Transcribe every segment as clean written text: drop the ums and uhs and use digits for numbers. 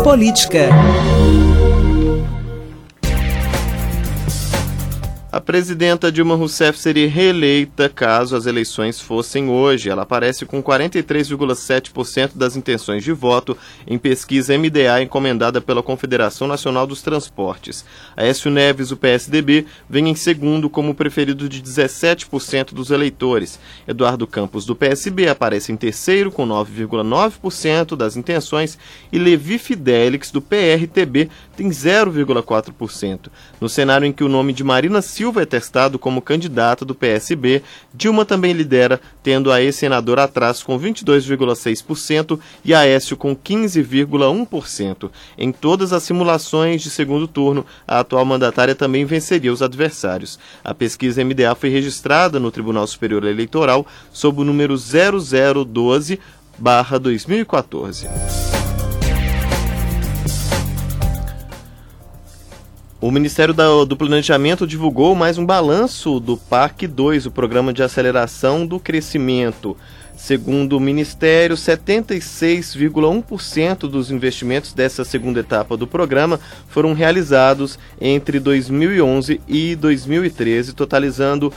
Política. A presidenta Dilma Rousseff seria reeleita caso as eleições fossem hoje. Ela aparece com 43,7% das intenções de voto em pesquisa MDA encomendada pela Confederação Nacional dos Transportes. Aécio Neves, do PSDB, vem em segundo como preferido de 17% dos eleitores. Eduardo Campos, do PSB, aparece em terceiro com 9,9% das intenções e Levi Fidelix, do PRTB, tem 0,4%. No cenário em que o nome de Marina Silva é testado como candidata do PSB, Dilma também lidera, tendo a ex-senadora atrás com 22,6% e Aécio com 15,1%. Em todas as simulações de segundo turno, a atual mandatária também venceria os adversários. A pesquisa MDA foi registrada no Tribunal Superior Eleitoral sob o número 0012/2014. O Ministério do Planejamento divulgou mais um balanço do PAC 2, o Programa de Aceleração do Crescimento. Segundo o Ministério, 76,1% dos investimentos dessa segunda etapa do programa foram realizados entre 2011 e 2013, totalizando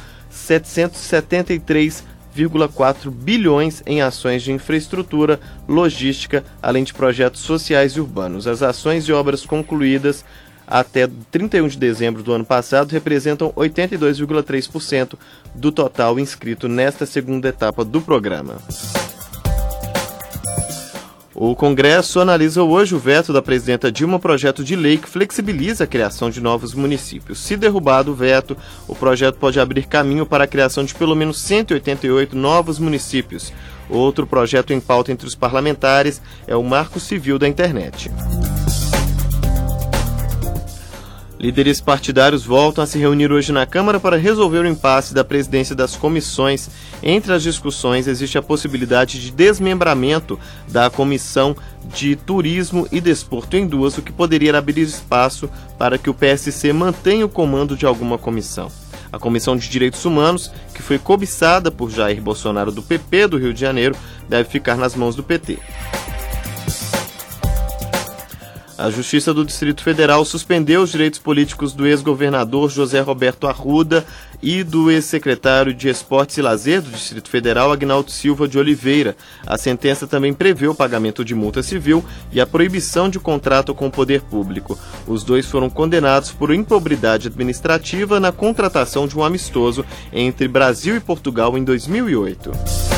773,4 bilhões em ações de infraestrutura, logística, além de projetos sociais e urbanos. As ações e obras concluídas até 31 de dezembro do ano passado representam 82,3% do total inscrito nesta segunda etapa do programa. O Congresso analisa hoje o veto da presidenta Dilma ao projeto de lei que flexibiliza a criação de novos municípios. Se derrubado o veto, o projeto pode abrir caminho para a criação de pelo menos 188 novos municípios. Outro projeto em pauta entre os parlamentares é o Marco Civil da Internet. Líderes partidários voltam a se reunir hoje na Câmara para resolver o impasse da presidência das comissões. Entre as discussões, existe a possibilidade de desmembramento da Comissão de Turismo e Desporto em duas, o que poderia abrir espaço para que o PSC mantenha o comando de alguma comissão. A Comissão de Direitos Humanos, que foi cobiçada por Jair Bolsonaro do PP do Rio de Janeiro, deve ficar nas mãos do PT. A Justiça do Distrito Federal suspendeu os direitos políticos do ex-governador José Roberto Arruda e do ex-secretário de Esportes e Lazer do Distrito Federal, Agnaldo Silva de Oliveira. A sentença também prevê o pagamento de multa civil e a proibição de contrato com o poder público. Os dois foram condenados por improbidade administrativa na contratação de um amistoso entre Brasil e Portugal em 2008.